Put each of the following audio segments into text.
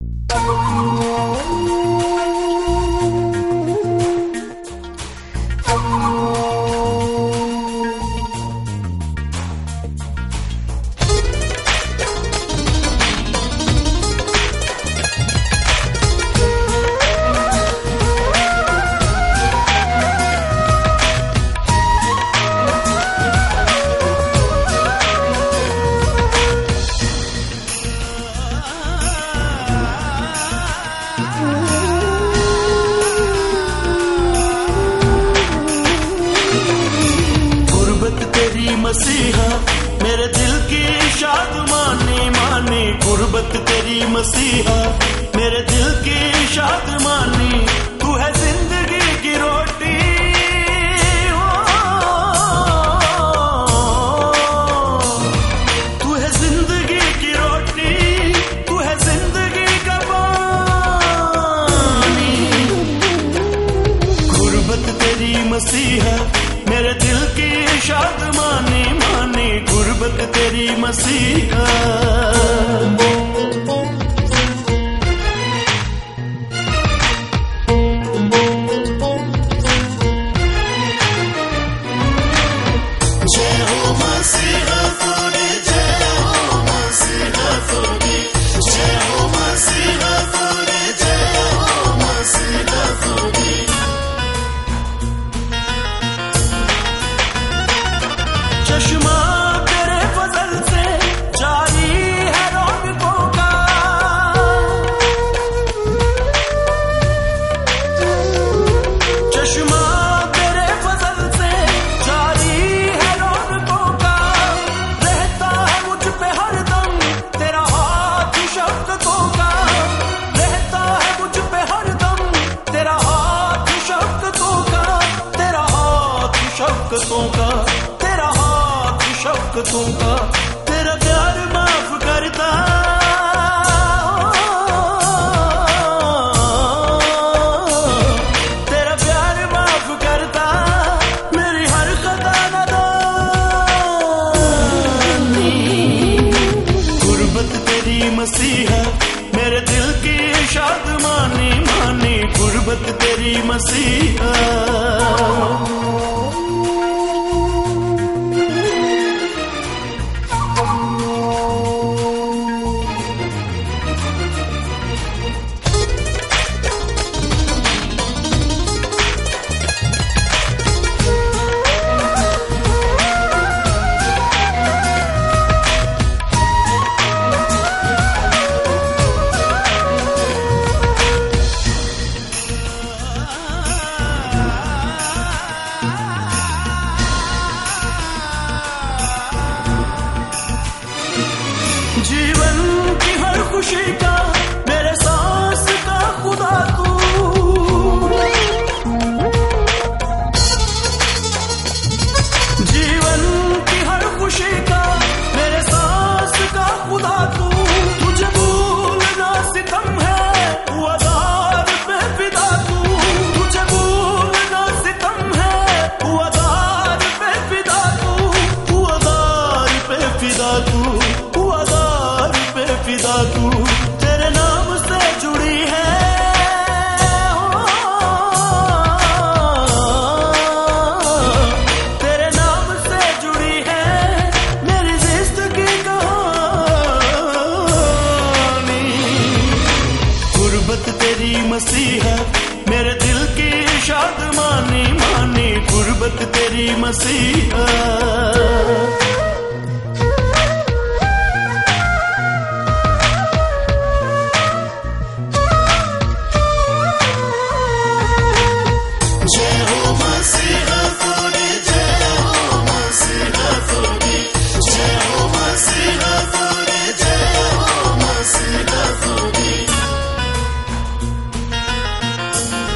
मसीहा मेरे दिल की शादमानी मानी, गुर्बत तेरी मसीहा मेरे दिल की शादमानी। तू है जिंदगी की रोटी, तू है जिंदगी की रोटी, तू है जिंदगी का पानी। गुर्बत तेरी मसीहा मेरे दिल की शादमानी मानी, गुर्बत तेरी मसीहा। जय हो मसीहा तेरी, जय हो मसीहा तेरी, जय हो मसीहा तेरी, जय हो मसीहा तेरी। चश्मा तेरे फजल से जारी है रौनकों का, चश्मा तेरे फजल से जारी है रौनकों का। रहता है मुझ पे हरदम तेरा हाथ शफ़क़तों का, रहता है मुझ पे हरदम तेरा हाथ शफ़क़तों का, तेरा हाथ शफ़क़तों का, शफ़क़तों का। तेरा प्यार माफ करता, तेरा प्यार माफ करता मेरी हर खता नादानी। गुर्बत तेरी मसीहा मेरे दिल की शादमानी मानी, गुर्बत तेरी मसीहा। जीवन की हर खुशी का मेरे सांस का खुदा तू, जीवन की हर खुशी का मेरे सांस का खुदा तू। तुझे भूलना सितम है वज़ार पे फिदा तू, तुझे भूलना सितम है वज़ार पे फिदा तू, वज़ार पे फिदा तू, फिदा तू। तेरे नाम से जुड़ी है, तेरे नाम से जुड़ी है मेरी ज़िंदगी कहानी। गुर्बत तेरी मसीहा मेरे दिल की शादमानी मानी, गुर्बत तेरी मसीहा।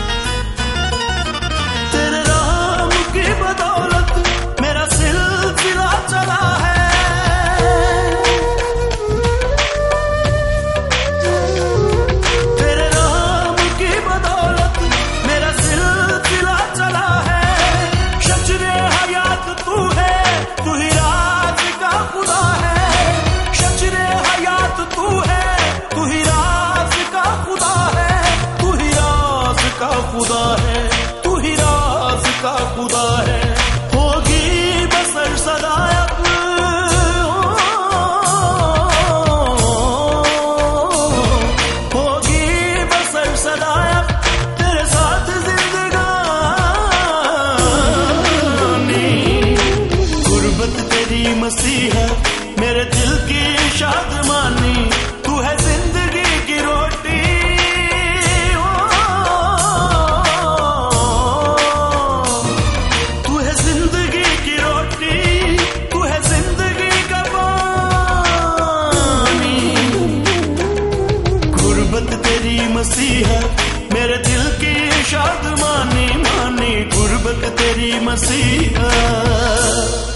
तेरे नाम की बदौलत मेरा सिलसिला तेरी मसीहा।